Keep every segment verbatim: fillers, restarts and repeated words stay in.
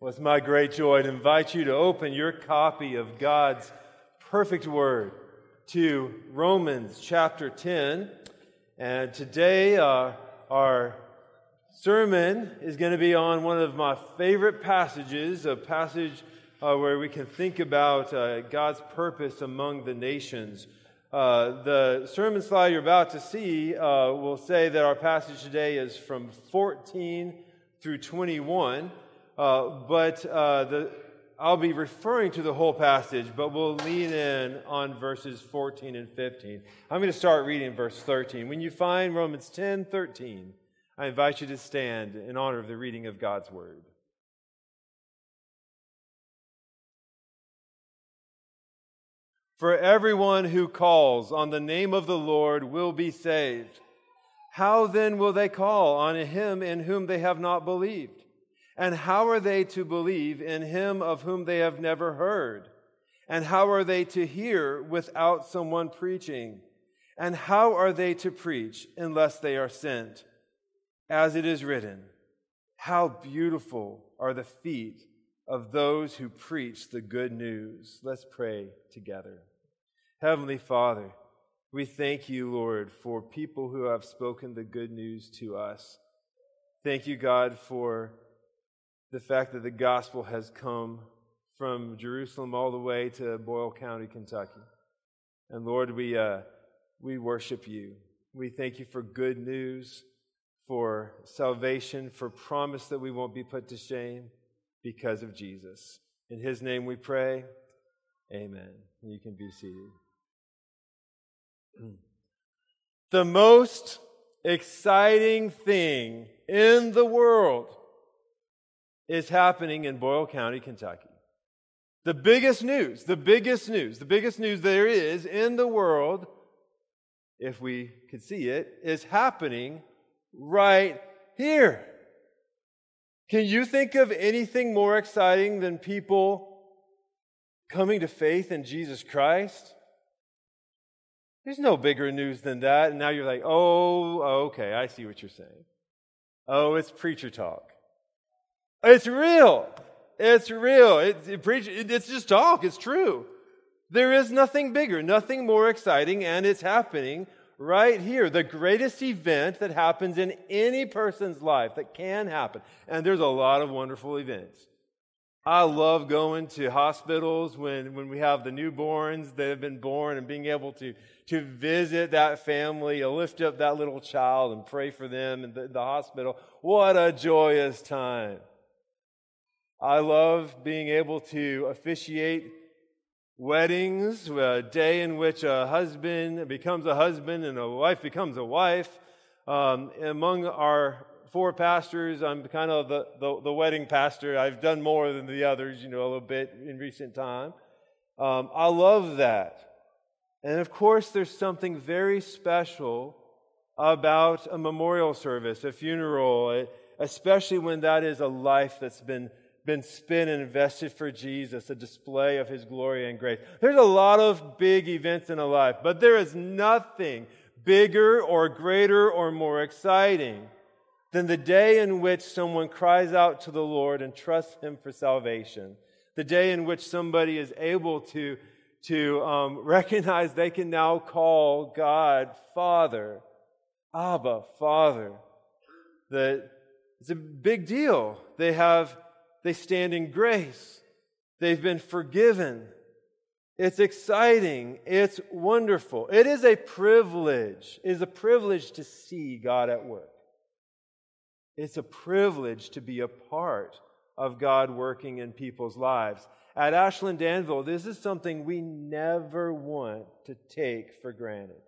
Well, it's my great joy to invite you to open your copy of God's perfect word to Romans chapter ten. And today uh, our sermon is going to be on one of my favorite passages, a passage uh, where we can think about uh, God's purpose among the nations. Uh, the sermon slide you're about to see uh, will say that our passage today is from fourteen through twenty-one. Uh, but uh, the, I'll be referring to the whole passage, but we'll lean in on verses fourteen and fifteen. I'm going to start reading verse thirteen. When you find Romans ten thirteen, I invite you to stand in honor of the reading of God's Word. For everyone who calls on the name of the Lord will be saved. How then will they call on him in whom they have not believed? And how are they to believe in him of whom they have never heard? And how are they to hear without someone preaching? And how are they to preach unless they are sent? As it is written, how beautiful are the feet of those who preach the good news. Let's pray together. Heavenly Father, we thank you, Lord, for people who have spoken the good news to us. Thank you, God, for the fact that the gospel has come from Jerusalem all the way to Boyle County, Kentucky. And Lord, we uh, we worship you. We thank you for good news, for salvation, for promise that we won't be put to shame because of Jesus. In his name we pray. Amen. You can be seated. The most exciting thing in the world is happening in Boyle County, Kentucky. The biggest news, the biggest news, the biggest news there is in the world, if we could see it, is happening right here. Can you think of anything more exciting than people coming to faith in Jesus Christ? There's no bigger news than that. And now you're like, oh, okay, I see what you're saying. Oh, it's preacher talk. It's real. It's real. It's, it, it's just talk. It's true. There is nothing bigger, nothing more exciting, and it's happening right here. The greatest event that happens in any person's life that can happen. And there's a lot of wonderful events. I love going to hospitals when, when we have the newborns that have been born and being able to, to visit that family, lift up that little child and pray for them in the, the hospital. What a joyous time. I love being able to officiate weddings, a day in which a husband becomes a husband and a wife becomes a wife. Um, among our four pastors, I'm kind of the, the, the wedding pastor. I've done more than the others, you know, a little bit in recent time. Um, I love that. And of course, there's something very special about a memorial service, a funeral, especially when that is a life that's been been spent and invested for Jesus, a display of his glory and grace. There's a lot of big events in a life, but there is nothing bigger or greater or more exciting than the day in which someone cries out to the Lord and trusts him for salvation. The day in which somebody is able to, to um, recognize they can now call God Father, Abba, Father. That it's a big deal. They have They stand in grace. They've been forgiven. It's exciting. It's wonderful. It is a privilege. It is a privilege to see God at work. It's a privilege to be a part of God working in people's lives. At Ashland Danville, this is something we never want to take for granted.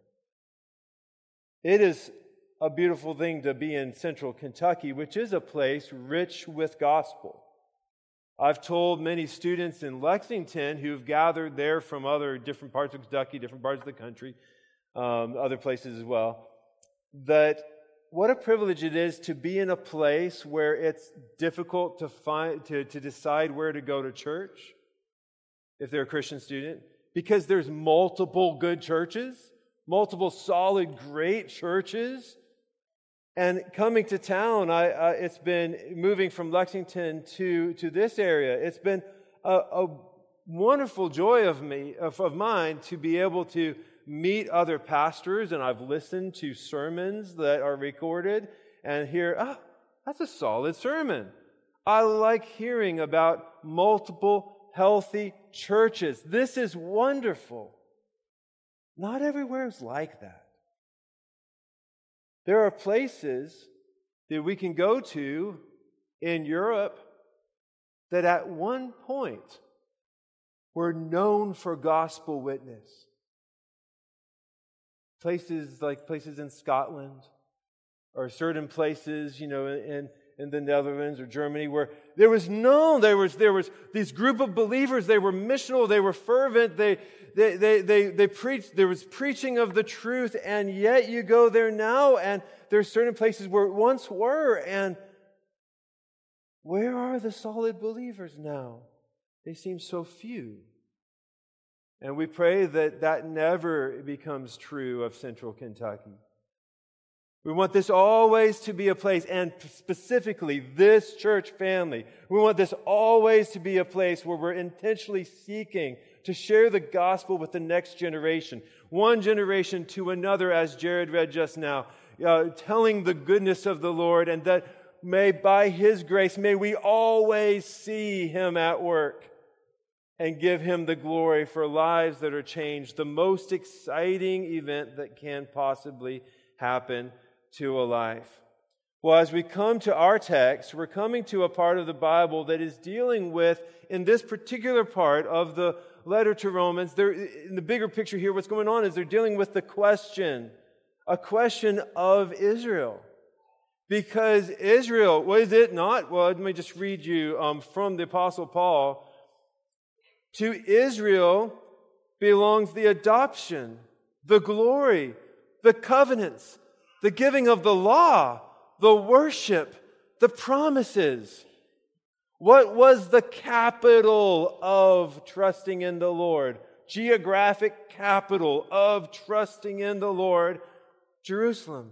It is a beautiful thing to be in central Kentucky, which is a place rich with gospel. I've told many students in Lexington who've gathered there from other different parts of Kentucky, different parts of the country, um, other places as well, that what a privilege it is to be in a place where it's difficult to find to, to decide where to go to church if they're a Christian student, because there's multiple good churches, multiple solid, great churches. And coming to town, I, uh, it's been moving from Lexington to, to this area. It's been a, a wonderful joy of me, of, of mine, to be able to meet other pastors, and I've listened to sermons that are recorded and hear, ah, that's a solid sermon. I like hearing about multiple healthy churches. This is wonderful. Not everywhere is like that. There are places that we can go to in Europe that at one point were known for gospel witness. Places like places in Scotland, or certain places, you know, in, in the Netherlands or Germany, where there was known, there was there was this group of believers. They were missional, they were fervent, they they they they, they preached. There was preaching of the truth, and yet you go there now, and there's certain places where it once were, and where are the solid believers now? They seem so few. And we pray that that never becomes true of Central Kentucky. We want this always to be a place, and specifically this church family, we want this always to be a place where we're intentionally seeking to share the gospel with the next generation, one generation to another, as Jared read just now, uh, telling the goodness of the Lord, and that may by His grace, may we always see Him at work and give Him the glory for lives that are changed, the most exciting event that can possibly happen to a life. Well, as we come to our text, we're coming to a part of the Bible that is dealing with, in this particular part of the letter to Romans, there, in the bigger picture here, what's going on is they're dealing with the question, a question of Israel. Because Israel, was it not? Well, let me just read you um, from the Apostle Paul. To Israel belongs the adoption, the glory, the covenants, the giving of the law, the worship, the promises. What was the capital of trusting in the Lord? Geographic capital of trusting in the Lord, Jerusalem.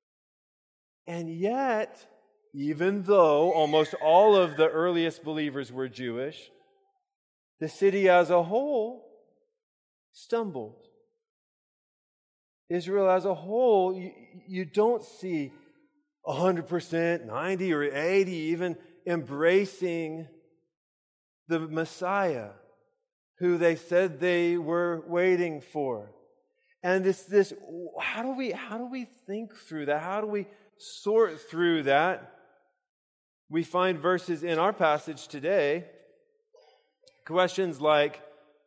And yet, even though almost all of the earliest believers were Jewish, the city as a whole stumbled. Israel as a whole, you, you don't see one hundred percent, ninety or eighty even embracing the Messiah who they said they were waiting for. And this, this how do we how do we think through that? How do we sort through that? We find verses in our passage today, questions like,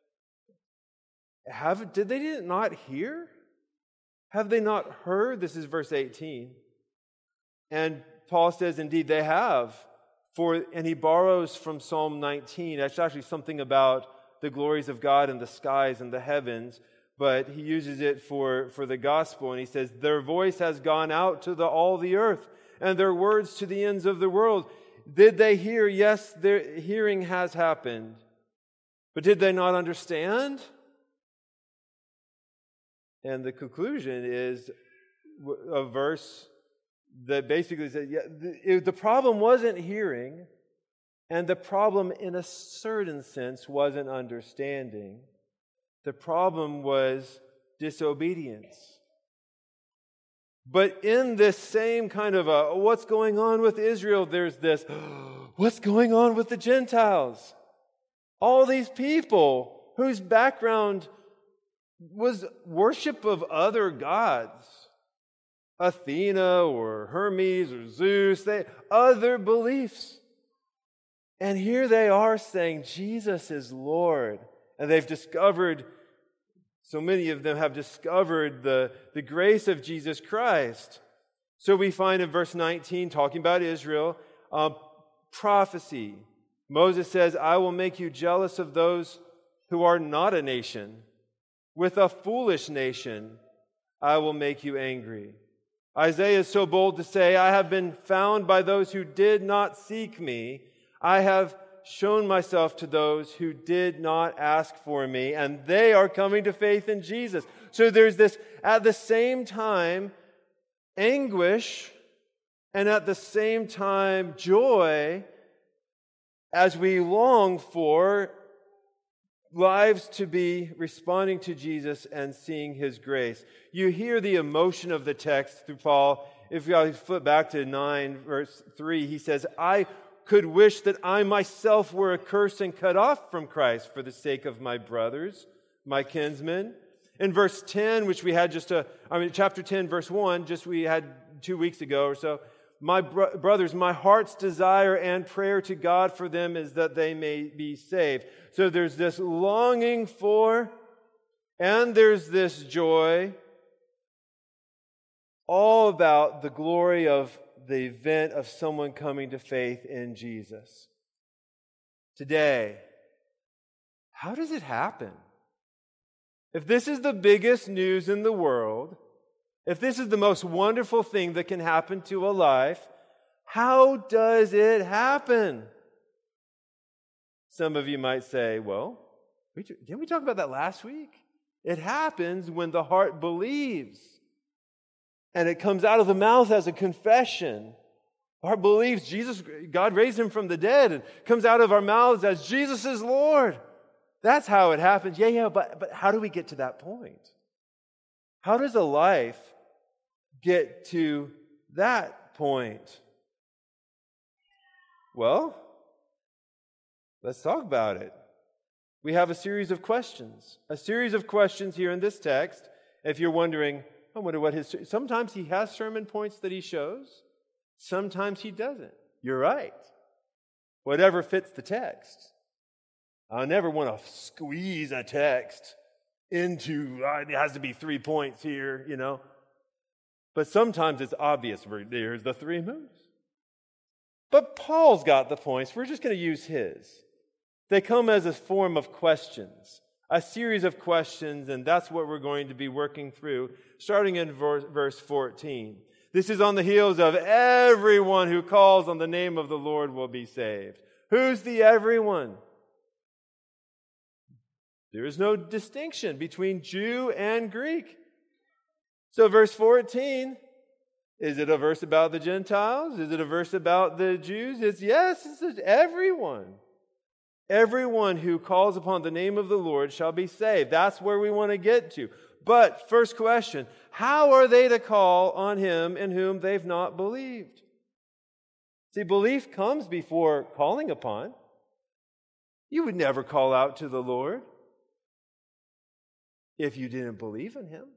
have did they not hear? Have they not heard? This is verse eighteen. And Paul says, indeed, they have. For and he borrows from Psalm nineteen. That's actually something about the glories of God in the skies and the heavens, but he uses it for, for the gospel, and he says, their voice has gone out to the, all the earth, and their words to the ends of the world. Did they hear? Yes, their hearing has happened. But did they not understand? And the conclusion is a verse that basically says, yeah, the, the problem wasn't hearing, and the problem in a certain sense wasn't understanding. The problem was disobedience. But in this same kind of a, what's going on with Israel, there's this, what's going on with the Gentiles? All these people whose background was worship of other gods, Athena or Hermes or Zeus, they other beliefs. And here they are saying Jesus is Lord. And they've discovered, so many of them have discovered the, the grace of Jesus Christ. So we find in verse nineteen, talking about Israel, uh, prophecy. Moses says, I will make you jealous of those who are not a nation. With a foolish nation, I will make you angry. Isaiah is so bold to say, I have been found by those who did not seek me. I have shown myself to those who did not ask for me, and they are coming to faith in Jesus. So there's this, at the same time, anguish and at the same time joy as we long for lives to be responding to Jesus and seeing His grace. You hear the emotion of the text through Paul. If you flip back to nine, verse three, he says, I could wish that I myself were accursed and cut off from Christ for the sake of my brothers, my kinsmen. In verse ten, which we had just a, I mean, chapter ten, verse one, just we had two weeks ago or so, my bro- brothers, my heart's desire and prayer to God for them is that they may be saved. So there's this longing for, and there's this joy, all about the glory of the event of someone coming to faith in Jesus. Today, how does it happen? If this is the biggest news in the world, if this is the most wonderful thing that can happen to a life, how does it happen? Some of you might say, well, didn't we talk about that last week? It happens when the heart believes. And it comes out of the mouth as a confession. The heart believes Jesus, God raised Him from the dead, and comes out of our mouths as Jesus is Lord. That's how it happens. Yeah, yeah, but, but how do we get to that point? How does a life get to that point? Well, let's talk about it. We have a series of questions. A series of questions here in this text. If you're wondering, I wonder what his... Sometimes he has sermon points that he shows. Sometimes he doesn't. You're right. Whatever fits the text. I never want to squeeze a text into, uh, it has to be three points here, you know. But sometimes it's obvious. There's the three moves. But Paul's got the points. We're just going to use his. They come as a form of questions, a series of questions, and that's what we're going to be working through, starting in verse fourteen. This is on the heels of everyone who calls on the name of the Lord will be saved. Who's the everyone? There is no distinction between Jew and Greek. So verse fourteen, is it a verse about the Gentiles? Is it a verse about the Jews? It's yes, it's everyone. Everyone who calls upon the name of the Lord shall be saved. That's where we want to get to. But first question, how are they to call on Him in whom they've not believed? See, belief comes before calling upon. You would never call out to the Lord if you didn't believe in Him.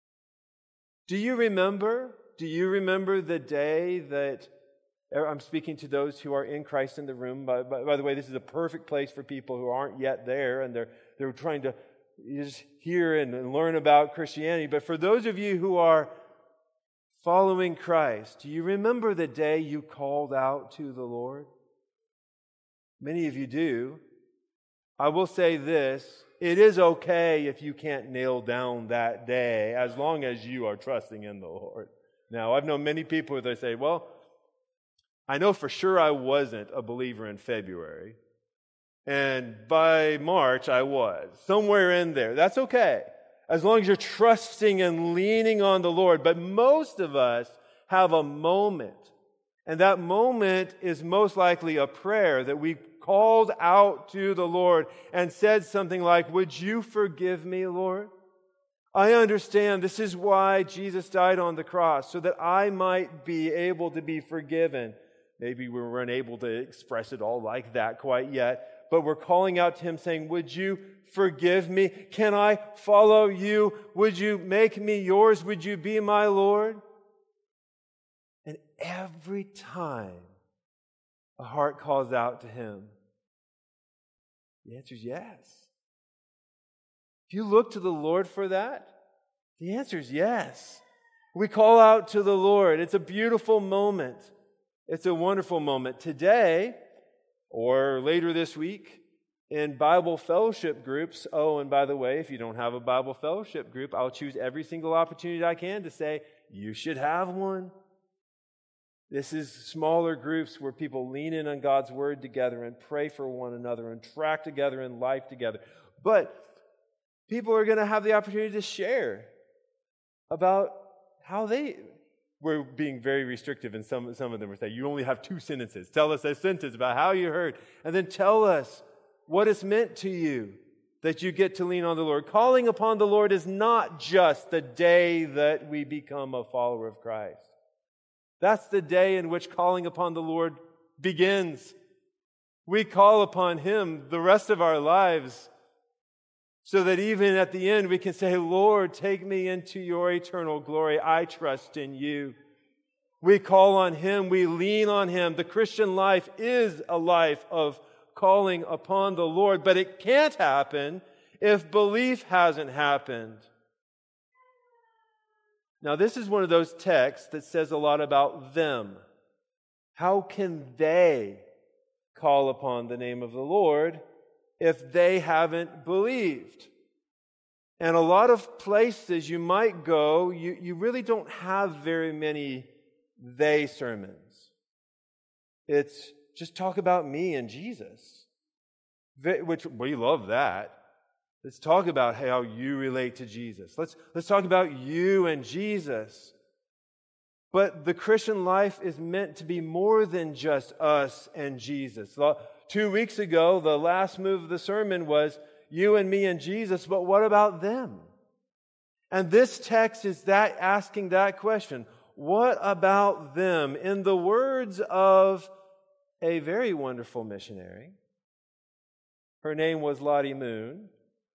Do you remember, do you remember the day that, I'm speaking to those who are in Christ in the room. By, by, by the way, this is a perfect place for people who aren't yet there and they're, they're trying to just hear and, and learn about Christianity. But for those of you who are following Christ, do you remember the day you called out to the Lord? Many of you do. I will say this, it is okay if you can't nail down that day as long as you are trusting in the Lord. Now, I've known many people that say, well, I know for sure I wasn't a believer in February, and by March I was. Somewhere in there. That's okay, as long as you're trusting and leaning on the Lord. But most of us have a moment, and that moment is most likely a prayer that we called out to the Lord and said something like, would you forgive me, Lord? I understand this is why Jesus died on the cross, so that I might be able to be forgiven. Maybe we weren't able to express it all like that quite yet, but we're calling out to Him saying, would you forgive me? Can I follow you? Would you make me yours? Would you be my Lord? And every time a heart calls out to Him, the answer is yes. If you look to the Lord for that, the answer is yes. We call out to the Lord. It's a beautiful moment. It's a wonderful moment. Today, or later this week, in Bible fellowship groups, oh, and by the way, if you don't have a Bible fellowship group, I'll choose every single opportunity I can to say, you should have one. This is smaller groups where people lean in on God's Word together and pray for one another and track together in life together. But people are going to have the opportunity to share about how they we're being very restrictive, and some, some of them are saying, you only have two sentences. Tell us a sentence about how you heard, and then tell us what it's meant to you that you get to lean on the Lord. Calling upon the Lord is not just the day that we become a follower of Christ. That's the day in which calling upon the Lord begins. We call upon Him the rest of our lives so that even at the end we can say, Lord, take me into your eternal glory. I trust in you. We call on Him. We lean on Him. The Christian life is a life of calling upon the Lord, but it can't happen if belief hasn't happened. Now, this is one of those texts that says a lot about them. How can they call upon the name of the Lord if they haven't believed? And a lot of places you might go, you, you really don't have very many they sermons. It's just talk about me and Jesus, which we love that. Let's talk about how you relate to Jesus. Let's, let's talk about you and Jesus. But the Christian life is meant to be more than just us and Jesus. Two weeks ago, the last move of the sermon was you and me and Jesus, but what about them? And this text is that asking that question. What about them? In the words of a very wonderful missionary, her name was Lottie Moon,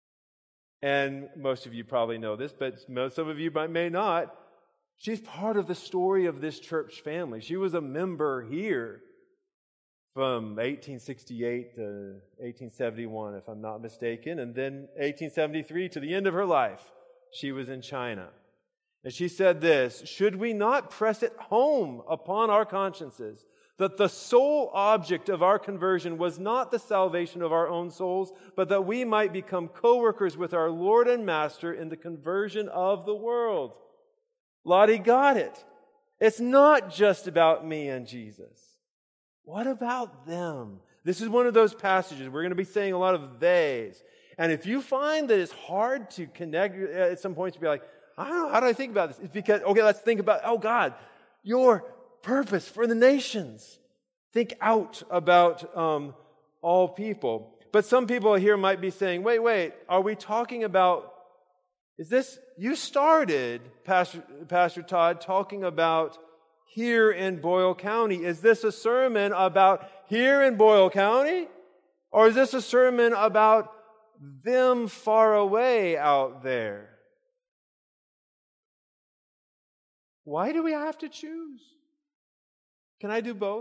and most of you probably know this, but some of you may not. She's part of the story of this church family. She was a member here from eighteen sixty-eight to eighteen seventy-one, if I'm not mistaken, and then eighteen seventy-three to the end of her life, she was in China. And she said this, should we not press it home upon our consciences that the sole object of our conversion was not the salvation of our own souls, but that we might become co-workers with our Lord and Master in the conversion of the world? Lottie got it. It's not just about me and Jesus. What about them? This is one of those passages. We're going to be saying a lot of theys. And if you find that it's hard to connect at some points to be like, I don't know, how do I think about this? It's because, okay, let's think about, oh God, your purpose for the nations. Think out about um, all people. But some people here might be saying, wait, wait, are we talking about, is this, you started, Pastor, Pastor Todd, talking about here in Boyle County. Is this a sermon about here in Boyle County? Or is this a sermon about them far away out there? Why do we have to choose? Can I do both?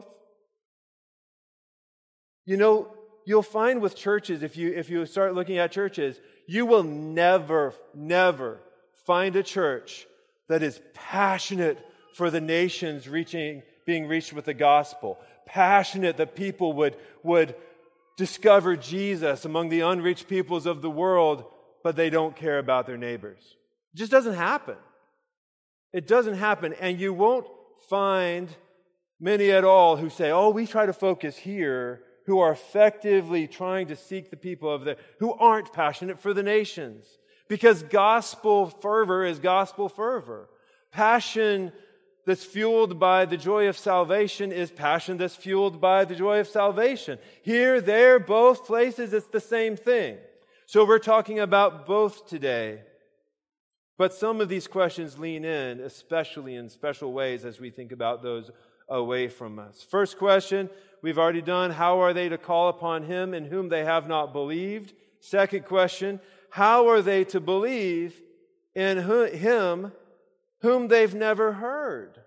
You know, you'll find with churches, if you if you start looking at churches, you will never, never find a church that is passionate for the nations reaching, being reached with the gospel. Passionate that people would, would discover Jesus among the unreached peoples of the world, but they don't care about their neighbors. It just doesn't happen. It doesn't happen, and you won't find many at all who say, oh, we try to focus here, who are effectively trying to seek the people of the, who aren't passionate for the nations. Because gospel fervor is gospel fervor. Passion that's fueled by the joy of salvation is passion that's fueled by the joy of salvation. Here, there, both places, it's the same thing. So we're talking about both today. But some of these questions lean in, especially in special ways as we think about those away from us. First question, we've already done, how are they to call upon Him in whom they have not believed? Second question, how are they to believe in Him whom they've never heard?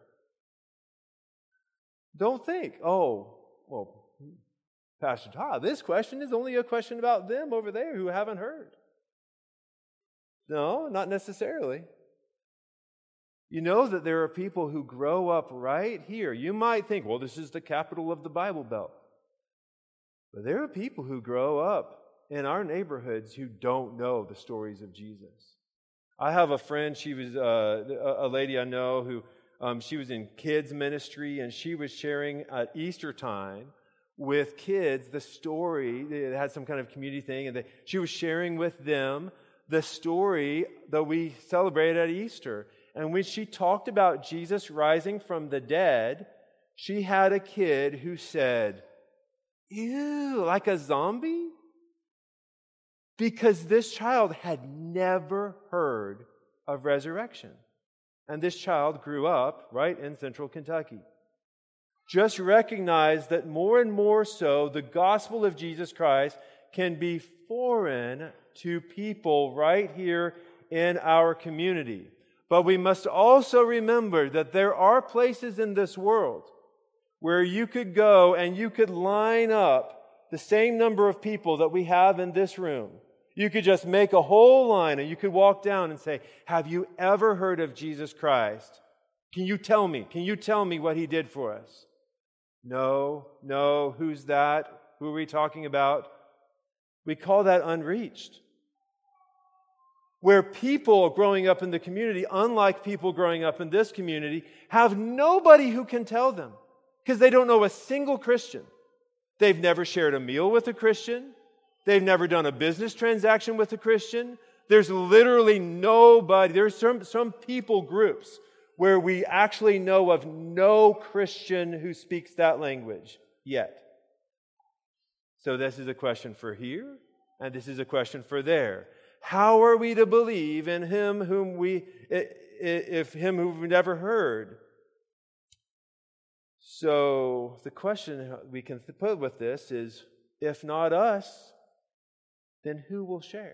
Don't think, oh, well, Pastor Todd, this question is only a question about them over there who haven't heard. No, not necessarily. You know that there are people who grow up right here. You might think, well, this is the capital of the Bible Belt. But there are people who grow up in our neighborhoods who don't know the stories of Jesus. I have a friend, she was uh, a lady I know who, um, she was in kids ministry, and she was sharing at Easter time with kids the story. They had some kind of community thing, and they, she was sharing with them the story that we celebrate at Easter. And when she talked about Jesus rising from the dead, she had a kid who said, "Ew, like a zombie?" Because this child had never heard of resurrection. And this child grew up right in central Kentucky. Just recognize that more and more so, the gospel of Jesus Christ can be foreign to people right here in our community. But we must also remember that there are places in this world where you could go and you could line up the same number of people that we have in this room. You could just make a whole line and you could walk down and say, "Have you ever heard of Jesus Christ? Can you tell me? Can you tell me what He did for us?" No, no, who's that? Who are we talking about? We call that unreached. Where people growing up in the community, unlike people growing up in this community, have nobody who can tell them because they don't know a single Christian. They've never shared a meal with a Christian. They've never done a business transaction with a Christian. There's literally nobody. There's some, some people groups where we actually know of no Christian who speaks that language yet. So this is a question for here, and this is a question for there. How are we to believe in Him whom we, if Him who we've never heard? So the question we can put with this is, if not us, then who will share?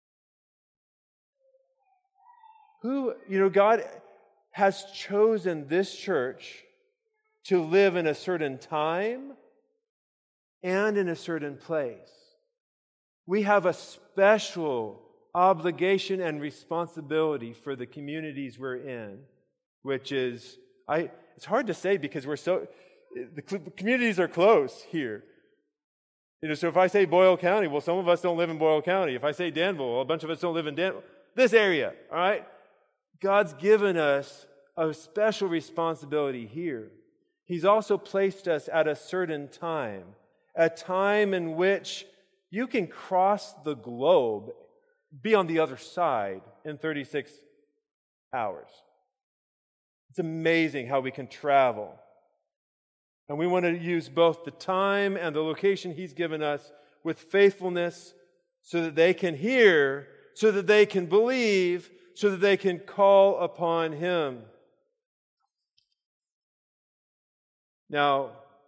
Who, you know, God has chosen this church to live in a certain time and in a certain place. We have a special obligation and responsibility for the communities we're in, which is, I. It's hard to say because we're so, the communities are close here. You know, so if I say Boyle County, well, some of us don't live in Boyle County. If I say Danville, well, a bunch of us don't live in Danville. This area, all right? God's given us a special responsibility here. He's also placed us at a certain time, a time in which you can cross the globe, be on the other side in thirty-six hours. It's amazing how we can travel. And we want to use both the time and the location He's given us with faithfulness so that they can hear, so that they can believe, so that they can call upon Him. Now,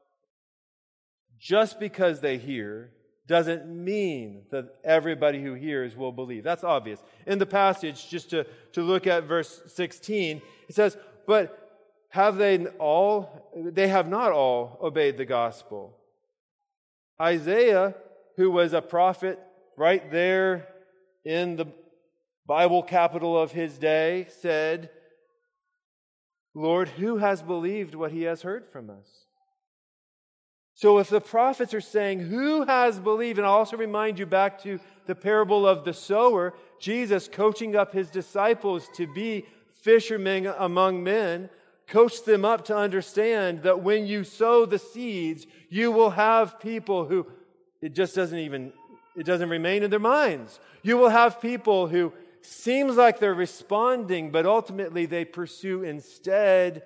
just because they hear doesn't mean that everybody who hears will believe. That's obvious. In the passage, just to, to look at verse sixteen, it says, "But have they all, they have not all obeyed the gospel." Isaiah, who was a prophet right there in the Bible capital of his day, said, "Lord, who has believed what he has heard from us?" So if the prophets are saying, who has believed, and I'll also remind you back to the parable of the sower, Jesus coaching up His disciples to be fishermen among men, coach them up to understand that when you sow the seeds, you will have people who, it just doesn't even, it doesn't remain in their minds. You will have people who seems like they're responding, but ultimately they pursue instead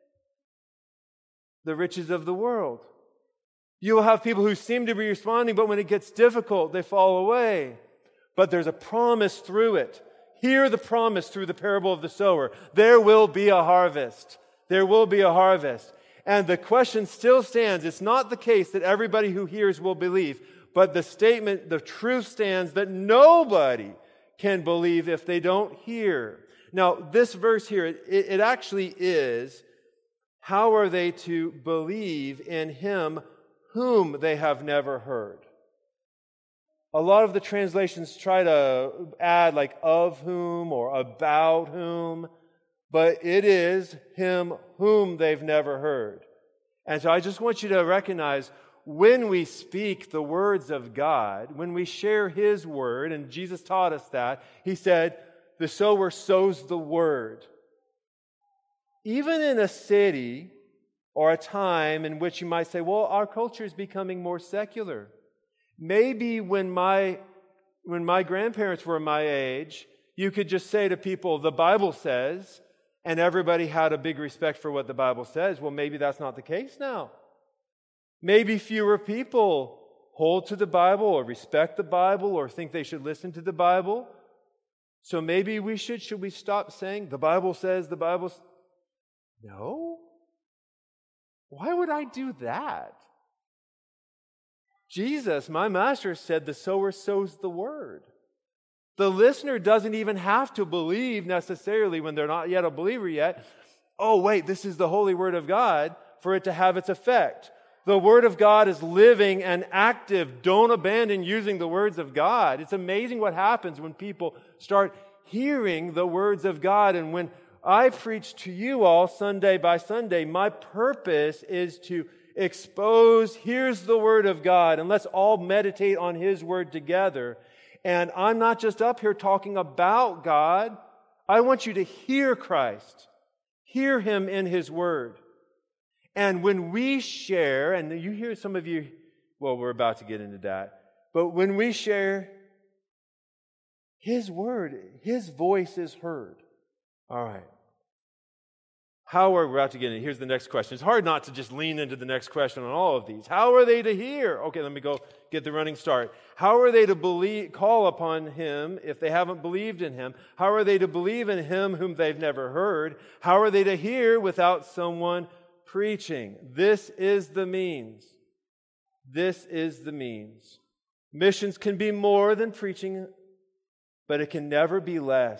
the riches of the world. You will have people who seem to be responding, but when it gets difficult, they fall away. But there's a promise through it. Hear the promise through the parable of the sower. There will be a harvest. There will be a harvest. And the question still stands. It's not the case that everybody who hears will believe, but the statement, the truth stands that nobody can believe if they don't hear. Now, this verse here, it, it actually is, how are they to believe in Him whom they have never heard? A lot of the translations try to add like of whom or about whom, but it is Him whom they've never heard. And so I just want you to recognize when we speak the words of God, when we share His word, and Jesus taught us that, He said, the sower sows the word. Even in a city or a time in which you might say, well, our culture is becoming more secular. Maybe when my when my grandparents were my age, you could just say to people, the Bible says, and everybody had a big respect for what the Bible says. Well, maybe that's not the case now. Maybe fewer people hold to the Bible or respect the Bible or think they should listen to the Bible. So maybe we should, should we stop saying, the Bible says, the Bible says? No. Why would I do that? Jesus, my master, said the sower sows the word. The listener doesn't even have to believe necessarily when they're not yet a believer yet. Oh, wait, this is the holy word of God for it to have its effect. The word of God is living and active. Don't abandon using the words of God. It's amazing what happens when people start hearing the words of God. And when I preach to you all Sunday by Sunday, my purpose is to expose, here's the word of God, and let's all meditate on his word together. And I'm not just up here talking about God. I want you to hear Christ. Hear him in his word. And when we share, and you hear some of you, well, we're about to get into that, but when we share, his word, his voice is heard. All right. How are we about to get in? Here's the next question. It's hard not to just lean into the next question on all of these. How are they to hear? Okay, let me go get the running start. How are they to believe, call upon him if they haven't believed in him? How are they to believe in him whom they've never heard? How are they to hear without someone preaching? This is the means. This is the means. Missions can be more than preaching, but it can never be less.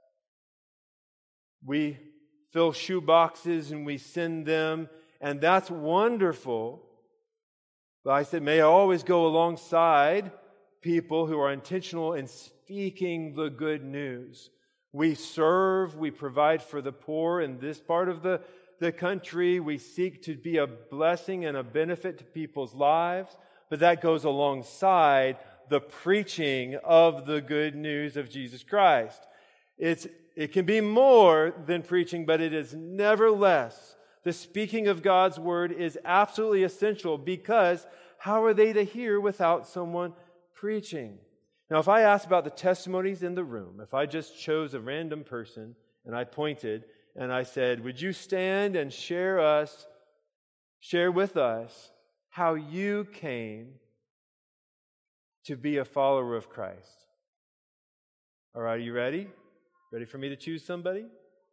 We fill shoe boxes and we send them, and that's wonderful. But I said, may I always go alongside people who are intentional in speaking the good news. We serve, we provide for the poor in this part of the, the country. We seek to be a blessing and a benefit to people's lives, but that goes alongside the preaching of the good news of Jesus Christ. It's It can be more than preaching, but it is never less. The speaking of God's word is absolutely essential, because how are they to hear without someone preaching? Now, if I asked about the testimonies in the room, if I just chose a random person and I pointed and I said, would you stand and share us, share with us how you came to be a follower of Christ? All right, are you ready? Ready for me to choose somebody?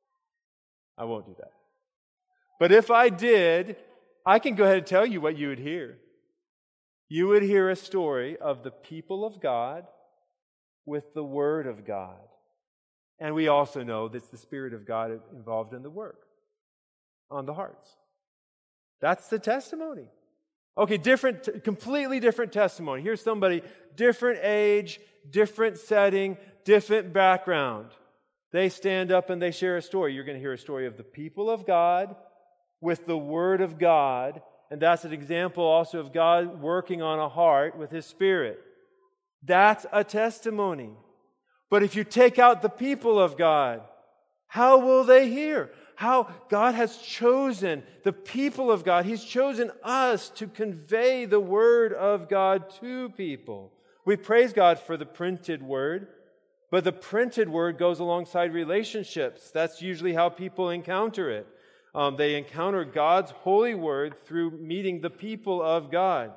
I won't do that. But if I did, I can go ahead and tell you what you would hear. You would hear a story of the people of God with the Word of God. And we also know that it's the Spirit of God involved in the work on the hearts. That's the testimony. Okay, different, completely different testimony. Here's somebody, different age, different setting, different background. They stand up and they share a story. You're going to hear a story of the people of God with the Word of God. And that's an example also of God working on a heart with His Spirit. That's a testimony. But if you take out the people of God, how will they hear? How God has chosen the people of God. He's chosen us to convey the Word of God to people. We praise God for the printed Word. But the printed word goes alongside relationships. That's usually how people encounter it. Um, they encounter God's holy word through meeting the people of God.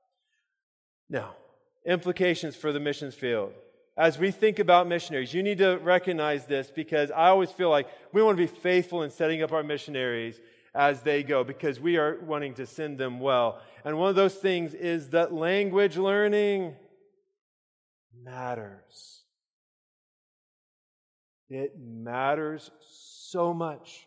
Now, implications for the missions field. As we think about missionaries, you need to recognize this, because I always feel like we want to be faithful in setting up our missionaries as they go, because we are wanting to send them well. And one of those things is that language learning matters. It matters so much.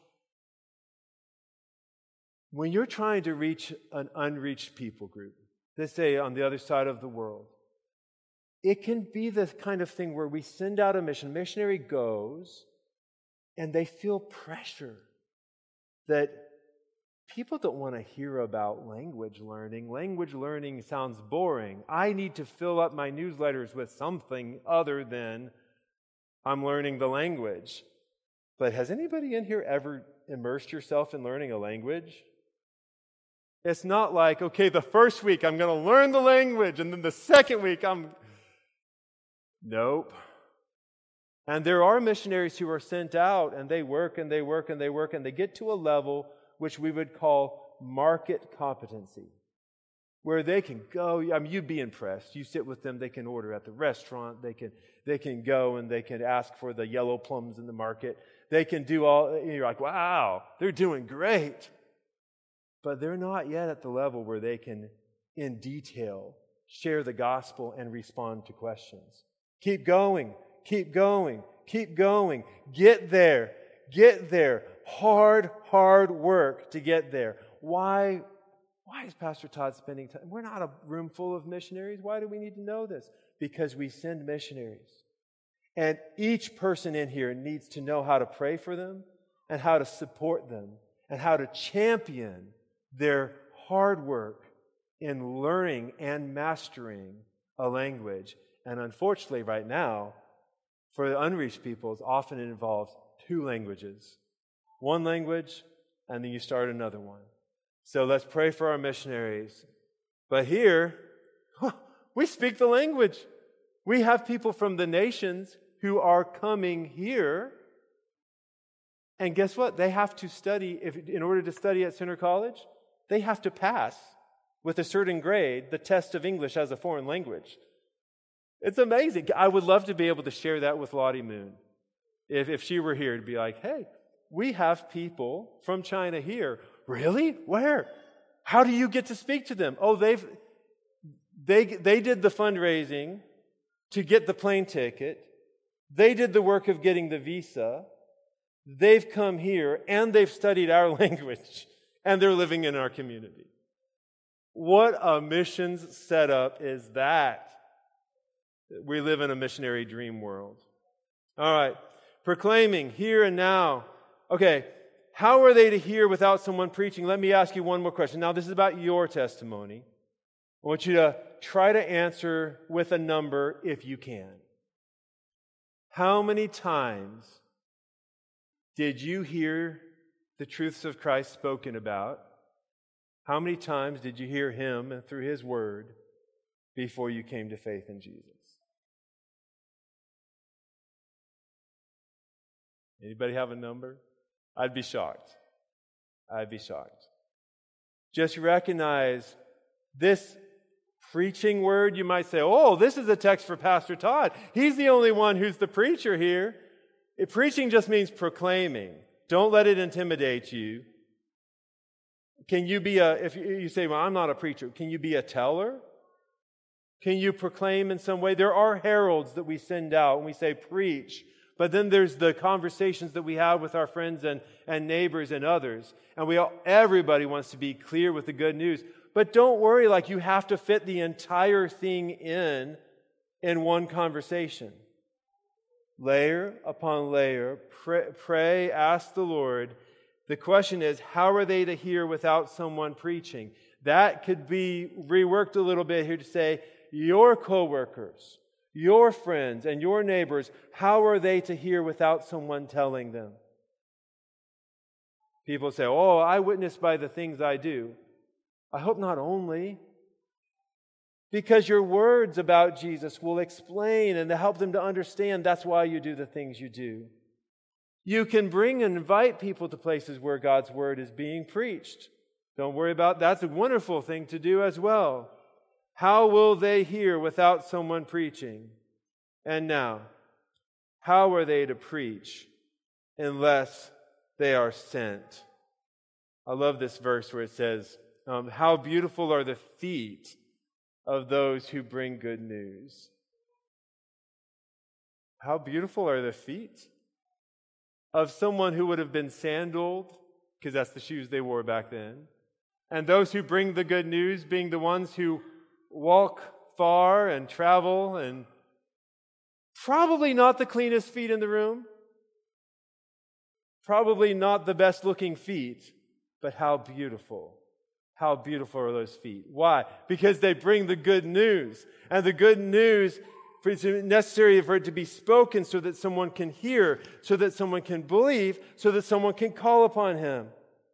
When you're trying to reach an unreached people group, let's say on the other side of the world, it can be the kind of thing where we send out a mission, missionary goes, and they feel pressure that people don't want to hear about language learning. Language learning sounds boring. I need to fill up my newsletters with something other than I'm learning the language. But has anybody in here ever immersed yourself in learning a language? It's not like, okay, the first week I'm going to learn the language, and then the second week I'm... Nope. And there are missionaries who are sent out, and they work and they work and they work, and they get to a level which we would call market competency, where they can go. I mean, you'd be impressed. You sit with them, they can order at the restaurant, they can they can go and they can ask for the yellow plums in the market. They can do all, you're like, wow, they're doing great. But they're not yet at the level where they can, in detail, share the gospel and respond to questions. Keep going, keep going, keep going. Get there, get there. Hard, hard work to get there. Why, why is Pastor Todd spending time? We're not a room full of missionaries. Why do we need to know this? Because we send missionaries. And each person in here needs to know how to pray for them and how to support them and how to champion their hard work in learning and mastering a language. And unfortunately, right now, for the unreached peoples, often it involves two languages. One language, and then you start another one. So let's pray for our missionaries. But here, huh, we speak the language. We have people from the nations who are coming here. And guess what? They have to study, if, in order to study at Center College, they have to pass with a certain grade the test of English as a foreign language. It's amazing. I would love to be able to share that with Lottie Moon. If, if she were here, to be like, hey, we have people from China here. Really? Where? How do you get to speak to them? Oh, they've they they did the fundraising to get the plane ticket. They did the work of getting the visa. They've come here and they've studied our language and they're living in our community. What a missions setup is that? We live in a missionary dream world. All right. Proclaiming here and now. Okay, how are they to hear without someone preaching? Let me ask you one more question. Now, this is about your testimony. I want you to try to answer with a number if you can. How many times did you hear the truths of Christ spoken about? How many times did you hear Him and through His Word before you came to faith in Jesus? Anybody have a number? I'd be shocked. I'd be shocked. Just recognize this preaching word. You might say, oh, this is a text for Pastor Todd. He's the only one who's the preacher here. It, preaching just means proclaiming. Don't let it intimidate you. Can you be a, if you say, well, I'm not a preacher, can you be a teller? Can you proclaim in some way? There are heralds that we send out and we say, preach. But then there's the conversations that we have with our friends and, and neighbors and others. And we all, everybody wants to be clear with the good news. But don't worry like you have to fit the entire thing in in one conversation. Layer upon layer, pray, pray, ask the Lord. The question is, how are they to hear without someone preaching? That could be reworked a little bit here to say, your coworkers, your friends and your neighbors, how are they to hear without someone telling them? People say, oh, I witness by the things I do. I hope not only. Because your words about Jesus will explain and to help them to understand that's why you do the things you do. You can bring and invite people to places where God's Word is being preached. Don't worry about that. That's a wonderful thing to do as well. How will they hear without someone preaching? And now, how are they to preach unless they are sent? I love this verse where it says, um, how beautiful are the feet of those who bring good news. How beautiful are the feet of someone who would have been sandaled, because that's the shoes they wore back then, and those who bring the good news being the ones who walk far and travel, and probably not the cleanest feet in the room, probably not the best looking feet, but how beautiful. How beautiful are those feet? Why? Because they bring the good news. And the good news is necessary for it to be spoken so that someone can hear, so that someone can believe, so that someone can call upon Him.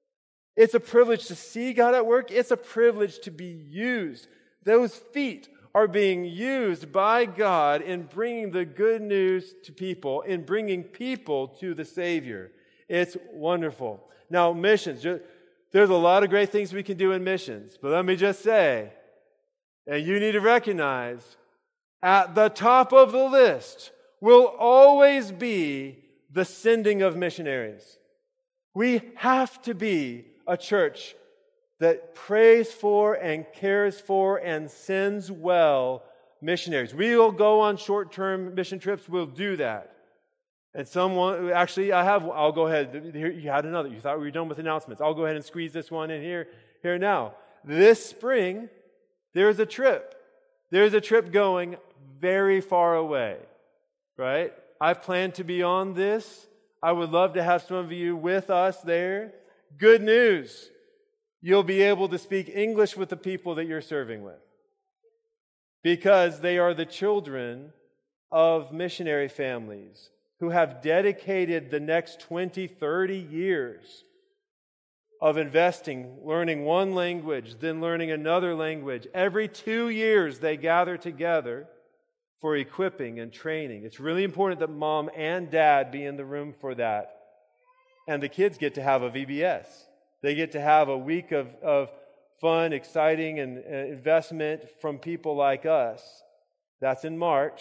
It's a privilege to see God at work. It's a privilege to be used. Those feet are being used by God in bringing the good news to people, in bringing people to the Savior. It's wonderful. Now, missions. There's a lot of great things we can do in missions. But let me just say, and you need to recognize, at the top of the list will always be the sending of missionaries. We have to be a church that prays for and cares for and sends well missionaries. We will go on short-term mission trips. We'll do that. And someone, actually, I have, I'll go ahead. Here, you had another. You thought we were done with announcements. I'll go ahead and squeeze this one in here, here now. This spring, there's a trip. There's a trip going very far away, right? I plan to be on this. I would love to have some of you with us there. Good news. You'll be able to speak English with the people that you're serving with, because they are the children of missionary families who have dedicated the next twenty, thirty years of investing, learning one language, then learning another language. Every two years they gather together for equipping and training. It's really important that mom and dad be in the room for that. And the kids get to have a V B S. They get to have a week of, of fun, exciting, and uh, investment from people like us. That's in March.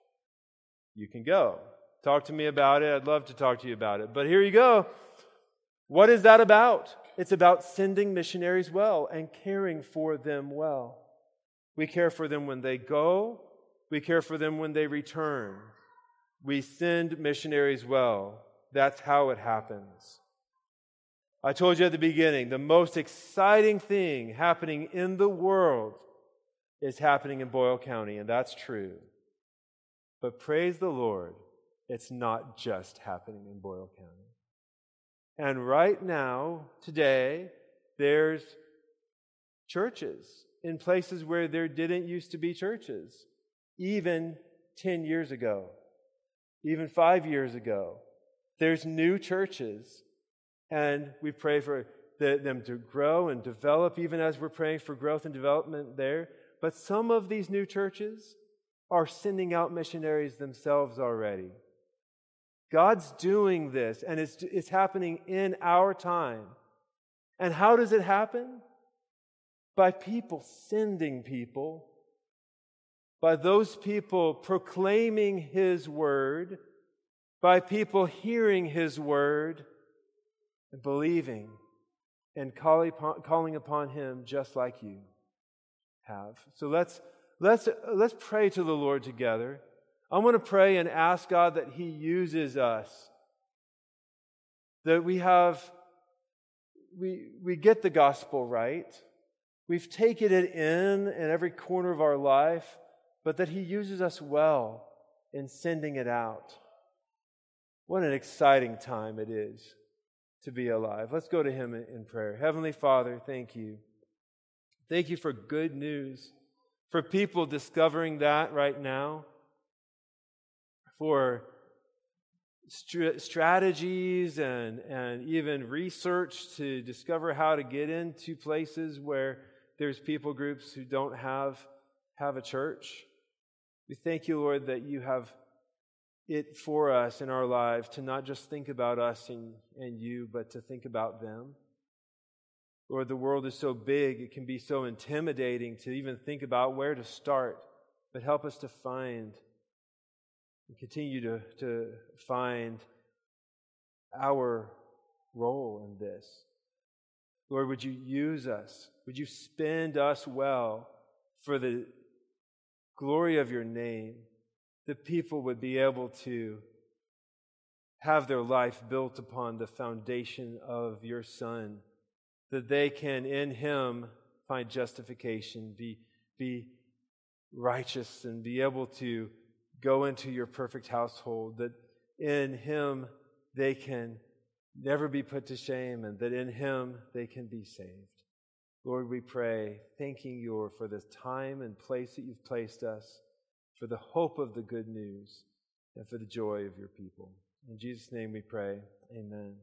You can go. Talk to me about it. I'd love to talk to you about it. But here you go. What is that about? It's about sending missionaries well and caring for them well. We care for them when they go. We care for them when they return. We send missionaries well. That's how it happens. I told you at the beginning, the most exciting thing happening in the world is happening in Boyle County, and that's true. But praise the Lord, it's not just happening in Boyle County. And right now, today, there's churches in places where there didn't used to be churches, even ten years ago, even five years ago. There's new churches, and we pray for the, them to grow and develop, even as we're praying for growth and development there. But some of these new churches are sending out missionaries themselves already. God's doing this, and it's, it's happening in our time. And how does it happen? By people sending people, by those people proclaiming His Word, by people hearing His Word and believing and calling upon, calling upon Him just like you have. So let's let's let's pray to the Lord together. I want to pray and ask God that He uses us, that we have, we, we get the gospel right. We've taken it in in every corner of our life, but that He uses us well in sending it out. What an exciting time it is to be alive. Let's go to Him in prayer. Heavenly Father, thank you. Thank you for good news, for people discovering that right now, for st- strategies and, and even research to discover how to get into places where there's people groups who don't have, have a church. We thank you, Lord, that you have it for us in our lives to not just think about us and, and you, but to think about them. Lord, the world is so big, it can be so intimidating to even think about where to start, but help us to find and continue to, to find our role in this. Lord, would you use us? Would you spend us well for the glory of your name? That people would be able to have their life built upon the foundation of your Son, that they can in Him find justification, be, be righteous, and be able to go into your perfect household, that in Him they can never be put to shame, and that in Him they can be saved. Lord, we pray, thanking you for this time and place that you've placed us, for the hope of the good news, and for the joy of your people. In Jesus' name we pray, amen.